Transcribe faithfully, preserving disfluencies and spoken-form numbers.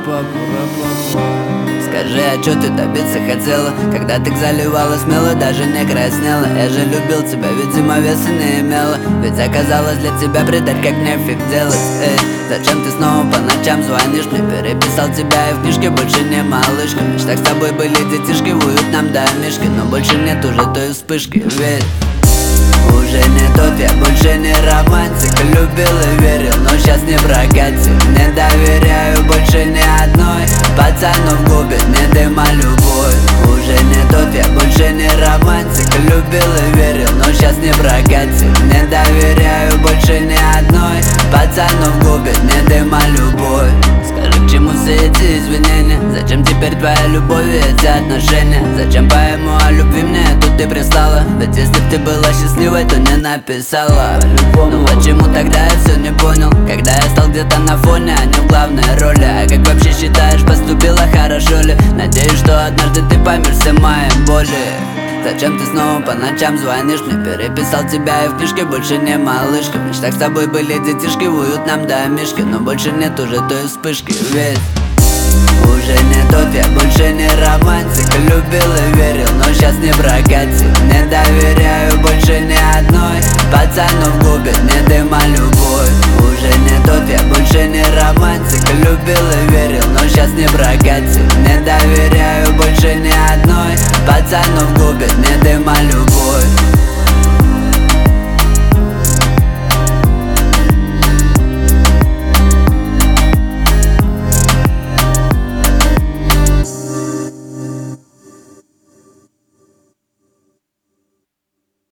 Скажи, а чё ты добиться хотела? Когда ты заливала смело, даже не краснела. Я же любил тебя, видимо, веса не имела. Ведь оказалось для тебя предать, как нефиг делать. Эй, зачем ты снова по ночам звонишь мне? Переписал тебя и в книжке больше не малышка. В мечтах с тобой были детишки, в уютном домишке, но больше нет уже той вспышки, ведь уже не тот, я больше не романтик. Любил и верил, но сейчас не прокатит. Не доверяю больше ни одной. Пацанов губит не дыма любовь. Уже не тот, я больше не романтик. Любил и верил, но сейчас не прокатит. Не доверяю больше ни одной. Пацанов губит не дыма любовь. Скажи, к чему все эти извинения? Зачем теперь твоя любовь и эти отношения? Зачем поэму о любви мне тут ты прислала? Ведь если б ты была счастливой, то не написала. Ну почему тогда я все не понял? Когда я стал где-то на фоне, а не в главной роли. А как вообще считаешь, поступила хорошо ли? Надеюсь, что однажды ты поймешь все мои боли. Зачем ты снова по ночам звонишь мне? Переписал тебя и в книжке больше не малышка. В мечтах с тобой были детишки в уютном домишке, но больше нет уже той вспышки, ведь уже не тот, я больше не романтик. Любил и верил, но сейчас не прокатит. Не доверяю больше ни одной. Пацанов губит не дыма любовь. Уже не тот, я больше не романтик. Любил и верил, но сейчас не прокатит. Не доверяю больше ни одной. Пацанов губит не